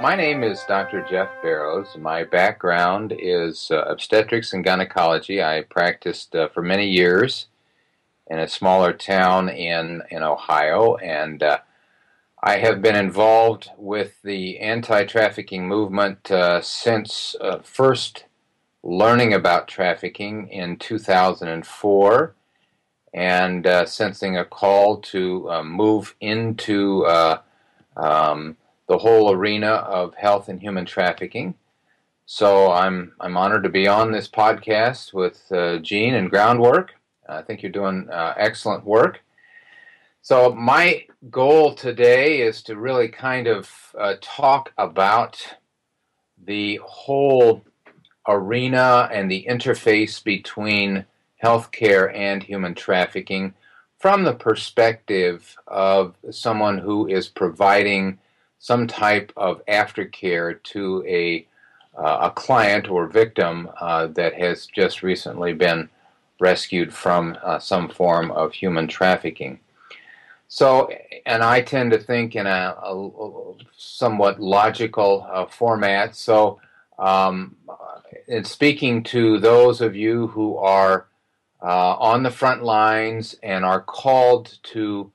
My name is Dr. Jeff Barrows. My background is obstetrics and gynecology. I practiced for many years in a smaller town in Ohio, and I have been involved with the anti-trafficking movement since first learning about trafficking in 2004 and sensing a call to move into the whole arena of health and human trafficking. So I'm honored to be on this podcast with Gene and Groundwork. I think you're doing excellent work. So my goal today is to really kind of talk about the whole arena and the interface between healthcare and human trafficking from the perspective of someone who is providing some type of aftercare to a client or victim that has just recently been rescued from some form of human trafficking. So, and I tend to think in a somewhat logical format. So, in speaking to those of you who are on the front lines and are called to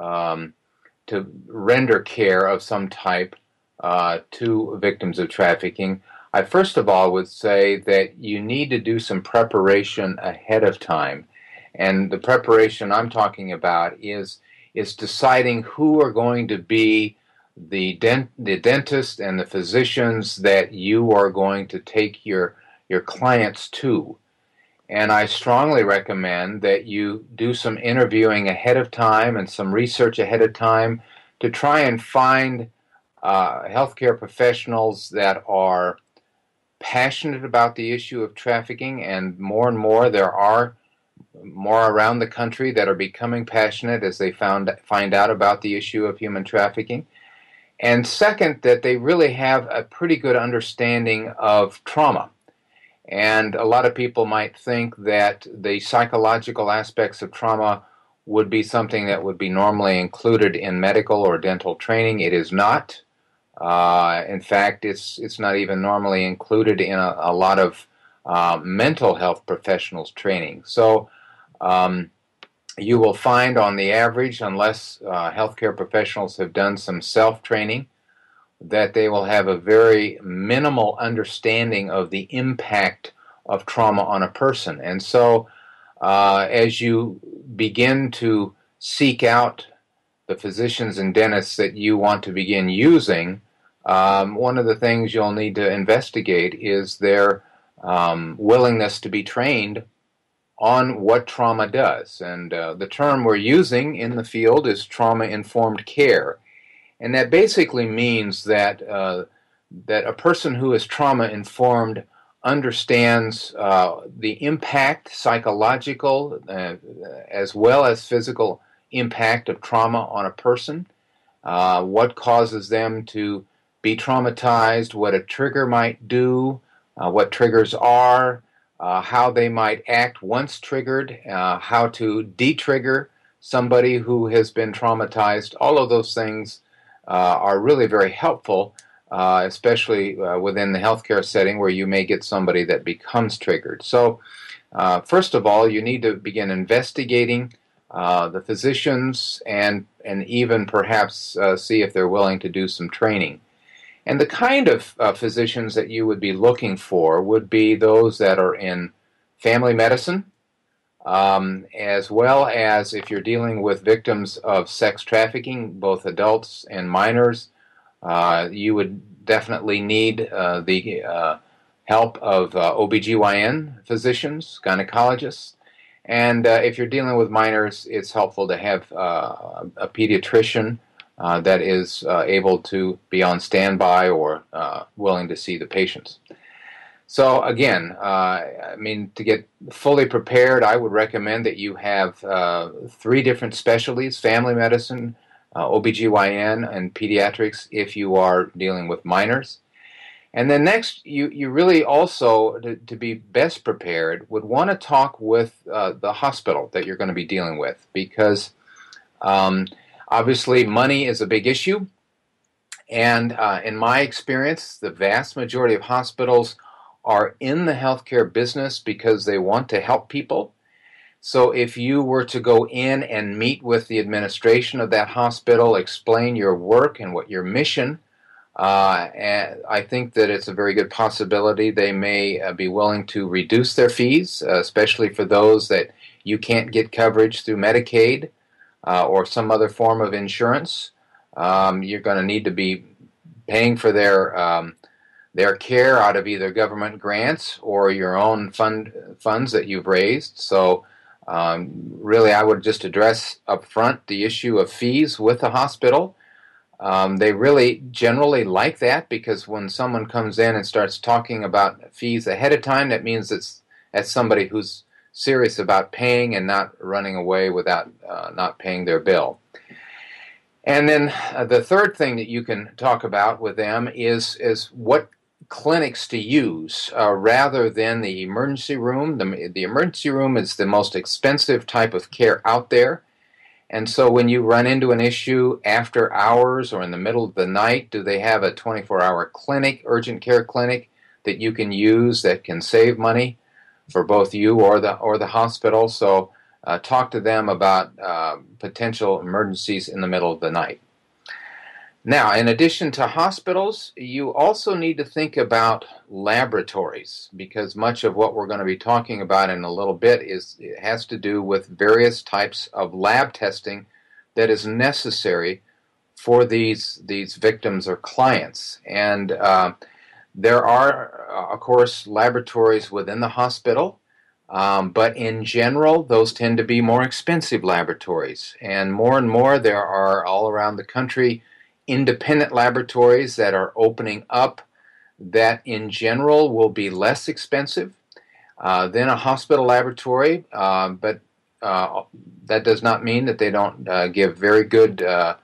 render care of some type to victims of trafficking, I first of all would say that you need to do some preparation ahead of time. And the preparation I'm talking about is deciding who are going to be the dentist and the physicians that you are going to take your clients to. And I strongly recommend that you do some interviewing ahead of time and some research ahead of time to try and find healthcare professionals that are passionate about the issue of trafficking, and more there are more around the country that are becoming passionate as they find out about the issue of human trafficking. And second, that they really have a pretty good understanding of trauma. And a lot of people might think that the psychological aspects of trauma would be something that would be normally included in medical or dental training. It is not. In fact, it's not even normally included in a lot of mental health professionals' training. So you will find on the average, unless healthcare professionals have done some self-training, that they will have a very minimal understanding of the impact of trauma on a person. And so as you begin to seek out the physicians and dentists that you want to begin using, one of the things you'll need to investigate is their willingness to be trained on what trauma does. And the term we're using in the field is trauma-informed care. And that basically means that that a person who is trauma-informed understands the impact, psychological as well as physical impact of trauma on a person, what causes them to be traumatized, what a trigger might do, what triggers are, how they might act once triggered, how to de-trigger somebody who has been traumatized. All of those things are really very helpful, especially within the healthcare setting where you may get somebody that becomes triggered. So first of all, you need to begin investigating the physicians and even perhaps see if they're willing to do some training. And the kind of physicians that you would be looking for would be those that are in family medicine, as well as if you're dealing with victims of sex trafficking, both adults and minors, you would definitely need the help of OBGYN physicians, gynecologists. And if you're dealing with minors, it's helpful to have a pediatrician that is able to be on standby or willing to see the patients. So again, to get fully prepared, I would recommend that you have 3 different specialties: family medicine, OBGYN, and pediatrics if you are dealing with minors. And then next, you really also, to be best prepared, would want to talk with the hospital that you're going to be dealing with, because obviously money is a big issue. And in my experience, the vast majority of hospitals are in the healthcare business because they want to help people. So if you were to go in and meet with the administration of that hospital, explain your work and what your mission, and I think that it's a very good possibility they may be willing to reduce their fees, especially for those that you can't get coverage through Medicaid or some other form of insurance. You're going to need to be paying for their care out of either government grants or your own funds that you've raised. So really, I would just address up front the issue of fees with the hospital. They really generally like that because when someone comes in and starts talking about fees ahead of time, that means that's somebody who's serious about paying and not running away without not paying their bill. And then the third thing that you can talk about with them is what clinics to use rather than the emergency room. The emergency room is the most expensive type of care out there. And so when you run into an issue after hours or in the middle of the night, do they have a 24-hour clinic, urgent care clinic, that you can use that can save money for both you or the hospital? So talk to them about potential emergencies in the middle of the night. Now, in addition to hospitals, you also need to think about laboratories, because much of what we're going to be talking about in a little bit has to do with various types of lab testing that is necessary for these victims or clients. And there are, of course, laboratories within the hospital, but in general, those tend to be more expensive laboratories. And more there are all around the country independent laboratories that are opening up that in general will be less expensive than a hospital laboratory, but that does not mean that they don't give very good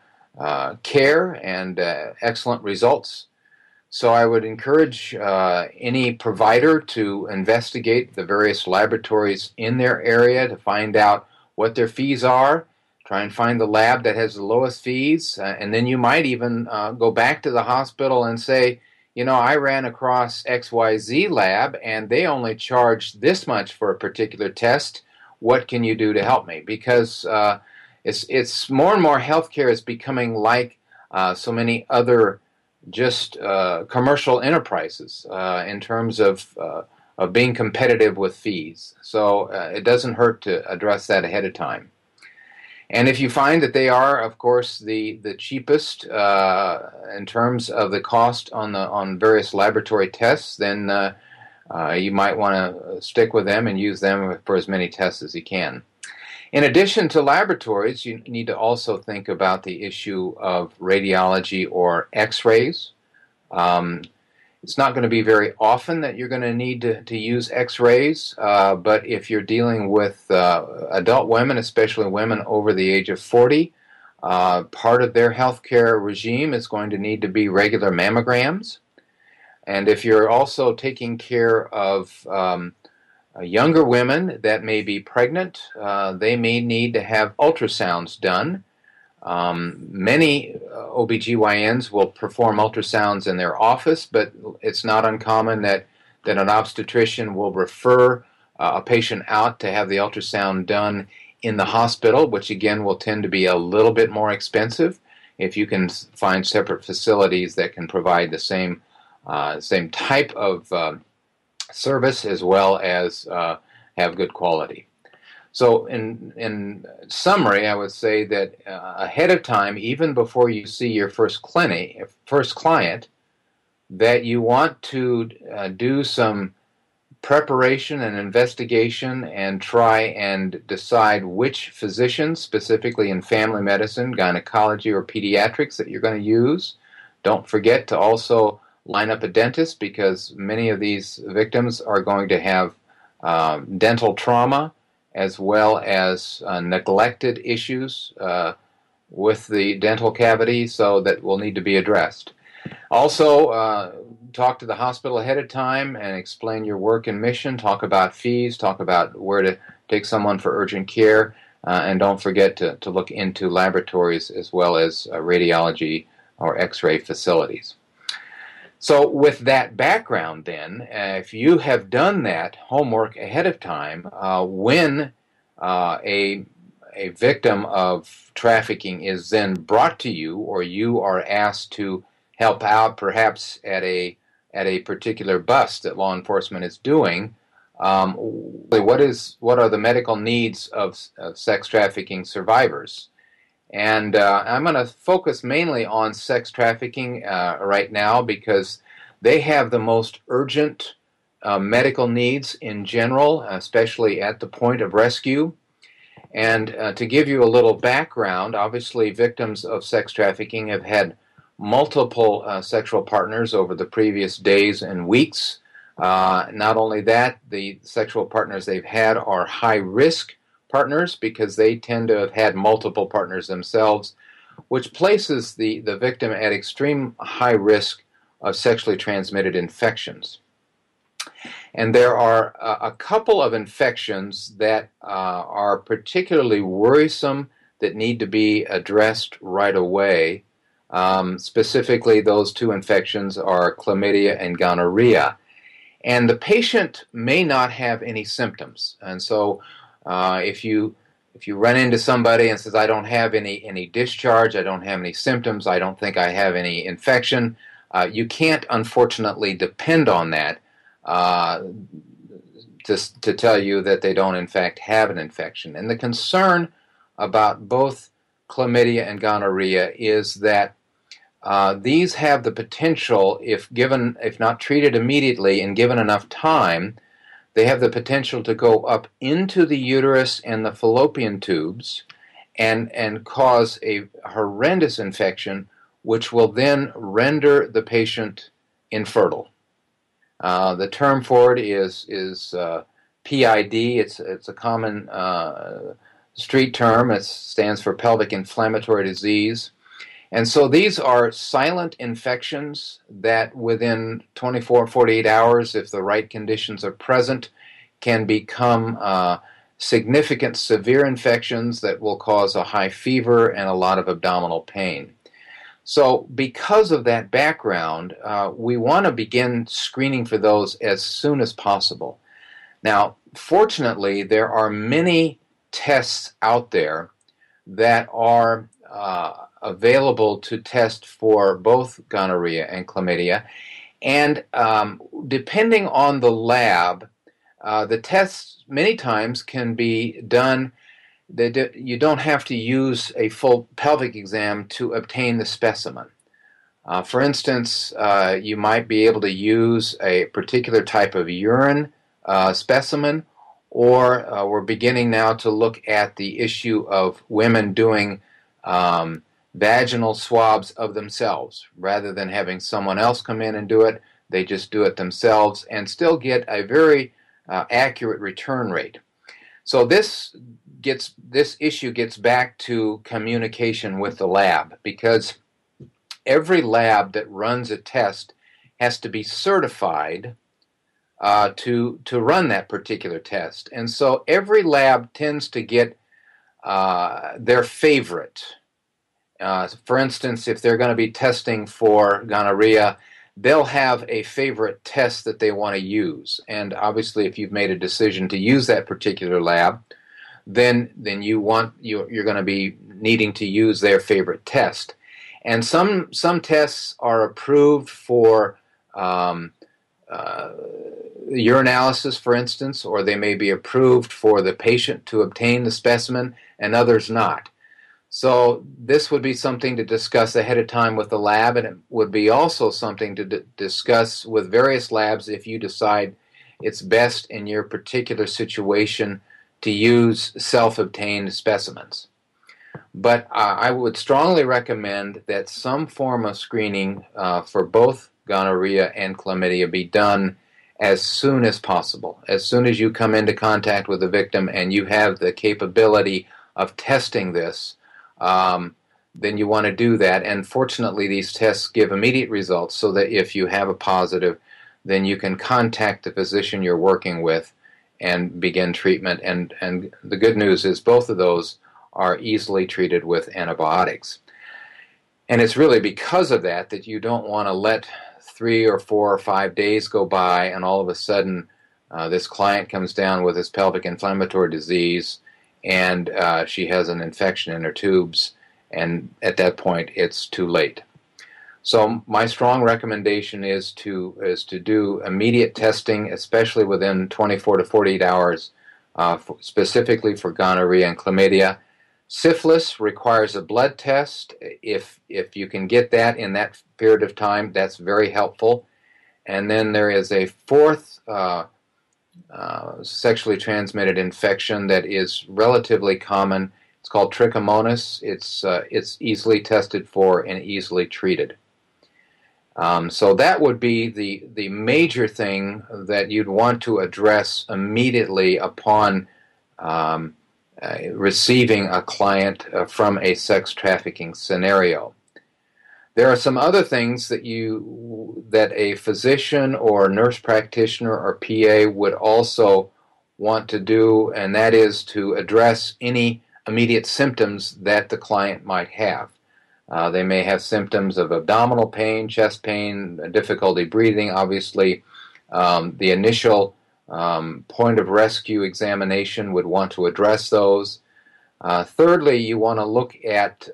care and excellent results. So I would encourage any provider to investigate the various laboratories in their area to find out what their fees are. Try and find the lab that has the lowest fees, and then you might even go back to the hospital and say, I ran across XYZ lab, and they only charged this much for a particular test. What can you do to help me? Because it's more and more healthcare is becoming like so many other just commercial enterprises in terms of being competitive with fees. So it doesn't hurt to address that ahead of time. And if you find that they are, of course, the cheapest in terms of the cost on various laboratory tests, then you might want to stick with them and use them for as many tests as you can. In addition to laboratories, you need to also think about the issue of radiology or X-rays. It's not going to be very often that you're going to need to use X-rays, but if you're dealing with adult women, especially women over the age of 40, part of their healthcare regime is going to need to be regular mammograms. And if you're also taking care of younger women that may be pregnant, they may need to have ultrasounds done. Many OBGYNs will perform ultrasounds in their office, but it's not uncommon that an obstetrician will refer a patient out to have the ultrasound done in the hospital, which again will tend to be a little bit more expensive if you can find separate facilities that can provide the same type of service as well as have good quality. So in summary, I would say that ahead of time, even before you see your first client, that you want to do some preparation and investigation and try and decide which physicians, specifically in family medicine, gynecology, or pediatrics, that you're going to use. Don't forget to also line up a dentist, because many of these victims are going to have dental trauma as well as neglected issues with the dental cavity, so that will need to be addressed. Also, talk to the hospital ahead of time and explain your work and mission. Talk about fees, talk about where to take someone for urgent care, and don't forget to look into laboratories as well as radiology or X-ray facilities. So with that background then, if you have done that homework ahead of time, when a victim of trafficking is then brought to you, or you are asked to help out perhaps at a particular bust that law enforcement is doing, what are the medical needs of sex trafficking survivors? And I'm going to focus mainly on sex trafficking right now because they have the most urgent medical needs in general, especially at the point of rescue. And to give you a little background, obviously victims of sex trafficking have had multiple sexual partners over the previous days and weeks. Not only that, the sexual partners they've had are high-risk partners because they tend to have had multiple partners themselves, which places the victim at extreme high risk of sexually transmitted infections. And there are a couple of infections that are particularly worrisome that need to be addressed right away. Specifically, those two infections are chlamydia and gonorrhea. And the patient may not have any symptoms. And so if you run into somebody and says, I don't have any discharge, I don't have any symptoms, I don't think I have any infection, you can't unfortunately depend on that to tell you that they don't in fact have an infection. And the concern about both chlamydia and gonorrhea is that these have the potential, if not treated immediately and given enough time, they have the potential to go up into the uterus and the fallopian tubes and cause a horrendous infection, which will then render the patient infertile. The term for it is PID. It's a common street term. It stands for pelvic inflammatory disease. And so these are silent infections that within 24, 48 hours, if the right conditions are present, can become significant severe infections that will cause a high fever and a lot of abdominal pain. So because of that background, we want to begin screening for those as soon as possible. Now, fortunately, there are many tests out there that are available to test for both gonorrhea and chlamydia. And depending on the lab, the tests many times can be done. You don't have to use a full pelvic exam to obtain the specimen. For instance, you might be able to use a particular type of urine specimen, or we're beginning now to look at the issue of women doing vaginal swabs of themselves. Rather than having someone else come in and do it, they just do it themselves and still get a very accurate return rate. So this issue gets back to communication with the lab, because every lab that runs a test has to be certified to run that particular test. And so every lab tends to get their favorite. For instance, if they're going to be testing for gonorrhea, they'll have a favorite test that they want to use. And obviously, if you've made a decision to use that particular lab, then you're going to be needing to use their favorite test. And some tests are approved for urinalysis, for instance, or they may be approved for the patient to obtain the specimen, and others not. So this would be something to discuss ahead of time with the lab, and it would be also something to discuss with various labs if you decide it's best in your particular situation to use self-obtained specimens. But I would strongly recommend that some form of screening for both gonorrhea and chlamydia be done as soon as possible. As soon as you come into contact with the victim and you have the capability of testing this, then you want to do that. And fortunately, these tests give immediate results, so that if you have a positive, then you can contact the physician you're working with and begin treatment. And the good news is both of those are easily treated with antibiotics. And it's really because of that that you don't want to let 3 or 4 or 5 days go by and all of a sudden this client comes down with this pelvic inflammatory disease and she has an infection in her tubes, and at that point it's too late. So my strong recommendation is to do immediate testing, especially within 24 to 48 hours, specifically for gonorrhea and chlamydia. Syphilis requires a blood test. If you can get that in that period of time, that's very helpful. And then there is a fourth sexually transmitted infection that is relatively common. It's called trichomonas. It's easily tested for and easily treated. So that would be the major thing that you'd want to address immediately upon receiving a client from a sex trafficking scenario. There are some other things that a physician or nurse practitioner or PA would also want to do, and that is to address any immediate symptoms that the client might have. They may have symptoms of abdominal pain, chest pain, difficulty breathing. Obviously, the initial point of rescue examination would want to address those. Thirdly, you want to look at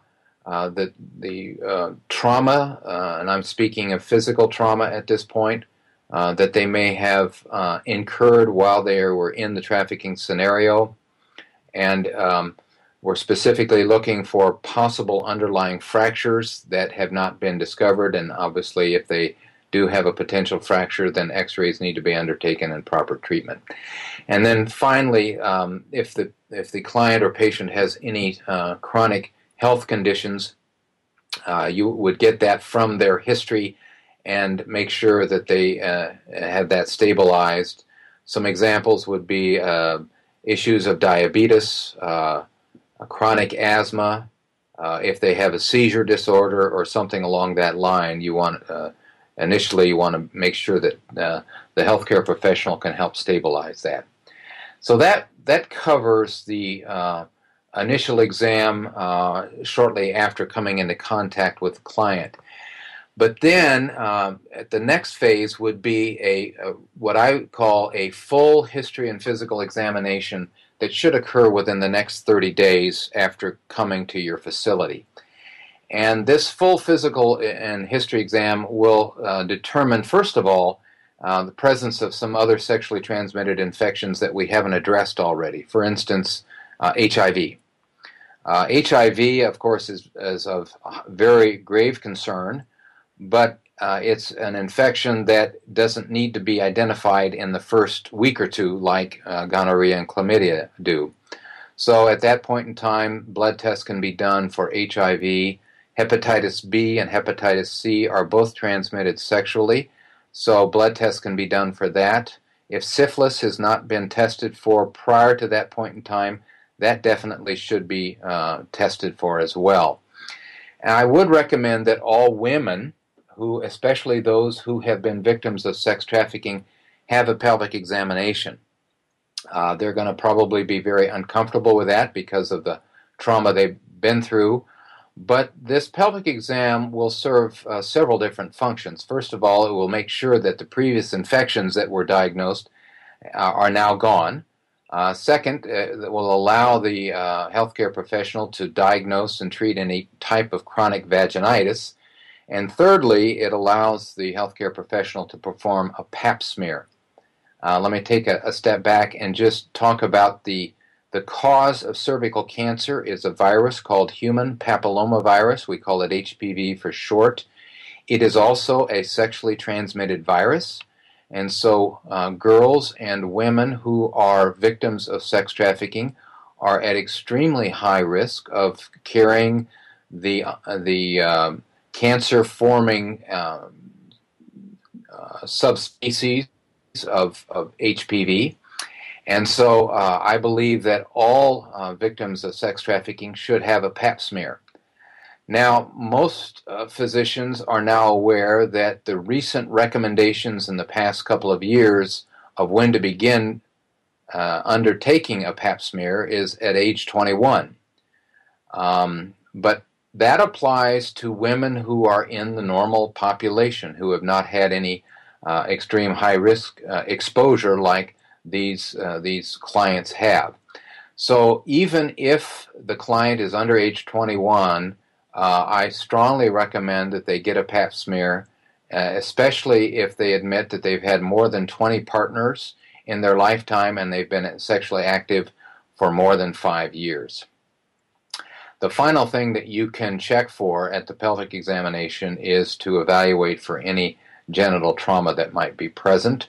the trauma, and I'm speaking of physical trauma at this point, that they may have incurred while they were in the trafficking scenario. And we're specifically looking for possible underlying fractures that have not been discovered, and obviously if they do have a potential fracture, then x-rays need to be undertaken and proper treatment. And then finally, if the client or patient has any chronic health conditions, you would get that from their history and make sure that they have that stabilized. Some examples would be issues of diabetes, chronic asthma. If they have a seizure disorder or something along that line, initially you want to make sure that the healthcare professional can help stabilize that. So that covers the initial exam shortly after coming into contact with the client. But then the next phase would be what I call a full history and physical examination that should occur within the next 30 days after coming to your facility. And this full physical and history exam will determine, first of all, the presence of some other sexually transmitted infections that we haven't addressed already. For instance, HIV. HIV, of course, is of very grave concern, but it's an infection that doesn't need to be identified in the first week or two like gonorrhea and chlamydia do. So at that point in time, blood tests can be done for HIV. Hepatitis B and hepatitis C are both transmitted sexually, so blood tests can be done for that. If syphilis has not been tested for prior to that point in time, that definitely should be tested for as well. And I would recommend that all women, especially those who have been victims of sex trafficking, have a pelvic examination. They're going to probably be very uncomfortable with that because of the trauma they've been through. But this pelvic exam will serve several different functions. First of all, it will make sure that the previous infections that were diagnosed are now gone. Second, it will allow the healthcare professional to diagnose and treat any type of chronic vaginitis. And thirdly, it allows the healthcare professional to perform a pap smear. Let me take a step back and just talk about the cause of cervical cancer is a virus called human papillomavirus. We call it HPV for short. It is also a sexually transmitted virus. And so girls and women who are victims of sex trafficking are at extremely high risk of carrying the cancer-forming subspecies of HPV. And so I believe that all victims of sex trafficking should have a pap smear. Now, most physicians are now aware that the recent recommendations in the past couple of years of when to begin undertaking a pap smear is at age 21. But that applies to women who are in the normal population, who have not had any extreme high risk exposure like these clients have. So even if the client is under age 21, I strongly recommend that they get a pap smear, especially if they admit that they've had more than 20 partners in their lifetime and they've been sexually active for more than 5 years. The final thing that you can check for at the pelvic examination is to evaluate for any genital trauma that might be present.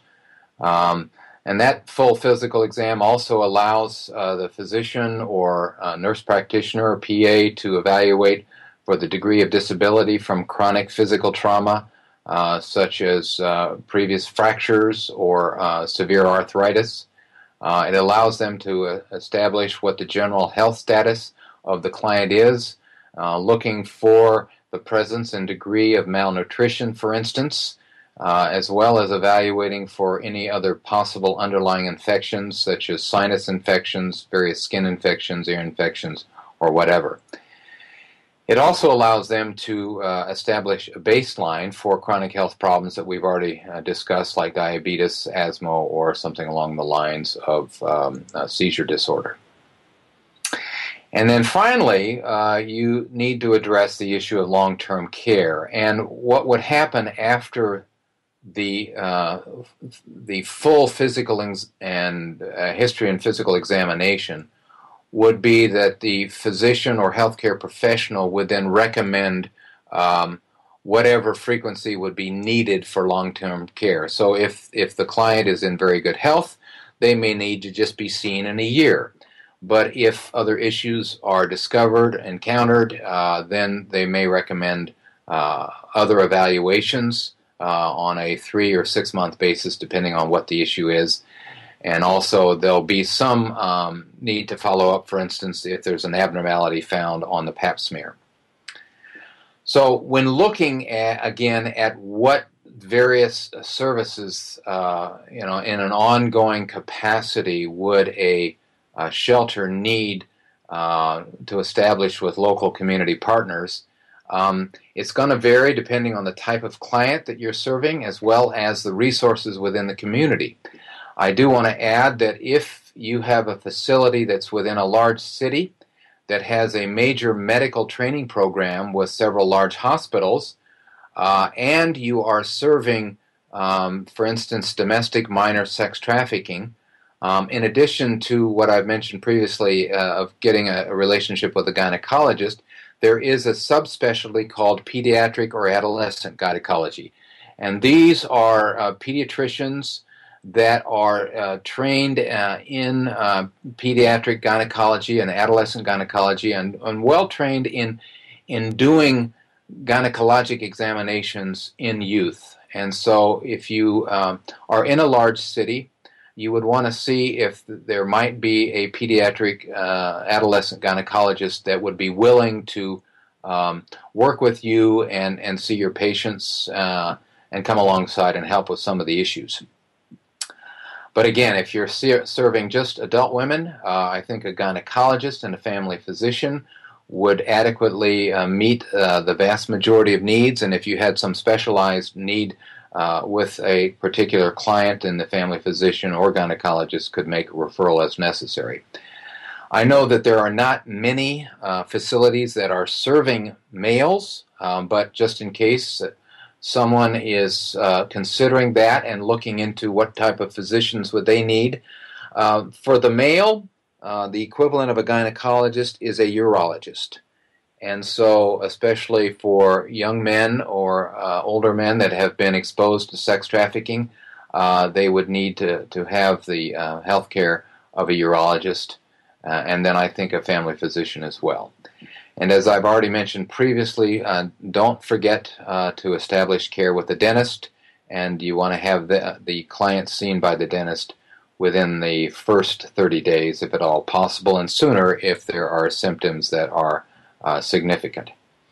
And that full physical exam also allows the physician or nurse practitioner or PA to evaluate for the degree of disability from chronic physical trauma, such as previous fractures or severe arthritis. It allows them to establish what the general health status of the client is, looking for the presence and degree of malnutrition, for instance, as well as evaluating for any other possible underlying infections such as sinus infections, various skin infections, ear infections, or whatever. It also allows them to establish a baseline for chronic health problems that we've already discussed, like diabetes, asthma, or something along the lines of seizure disorder. And then finally, you need to address the issue of long-term care and what would happen after the full physical and history and physical examination would be that the physician or healthcare professional would then recommend whatever frequency would be needed for long-term care. So if the client is in very good health, they may need to just be seen in a year. But if other issues are discovered, encountered, then they may recommend other evaluations on a 3 or 6 month basis, depending on what the issue is. And also there'll be some need to follow up, for instance, if there's an abnormality found on the pap smear. So when looking at what various services, in an ongoing capacity would a shelter need to establish with local community partners, it's going to vary depending on the type of client that you're serving as well as the resources within the community. I do want to add that if you have a facility that's within a large city that has a major medical training program with several large hospitals, and you are serving, for instance, domestic minor sex trafficking, in addition to what I've mentioned previously of getting a relationship with a gynecologist, there is a subspecialty called pediatric or adolescent gynecology. And these are pediatricians that are trained in pediatric gynecology and adolescent gynecology and well trained in doing gynecologic examinations in youth. And so if you are in a large city, you would want to see if there might be a pediatric adolescent gynecologist that would be willing to work with you and see your patients and come alongside and help with some of the issues. But again, if you're serving just adult women, I think a gynecologist and a family physician would adequately meet the vast majority of needs, and if you had some specialized need with a particular client, then the family physician or gynecologist could make a referral as necessary. I know that there are not many facilities that are serving males, but just in case someone is considering that and looking into what type of physicians would they need. For the male, the equivalent of a gynecologist is a urologist. And so, especially for young men or older men that have been exposed to sex trafficking, they would need to have the health care of a urologist, and then I think a family physician as well. And as I've already mentioned previously, don't forget to establish care with the dentist, and you want to have the client seen by the dentist within the first 30 days, if at all possible, and sooner if there are symptoms that are significant.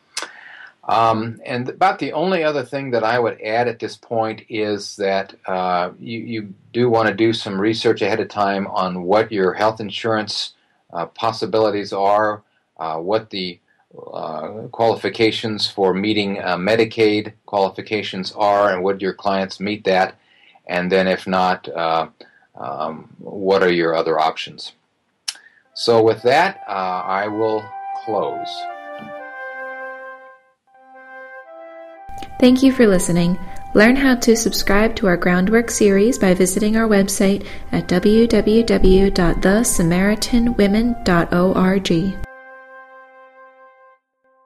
And about the only other thing that I would add at this point is that you do want to do some research ahead of time on what your health insurance possibilities are, what the qualifications for meeting Medicaid qualifications are, and would your clients meet that? And then if not, what are your other options? So with that, I will close. Thank you for listening. Learn how to subscribe to our Groundwork series by visiting our website at www.thesamaritanwomen.org.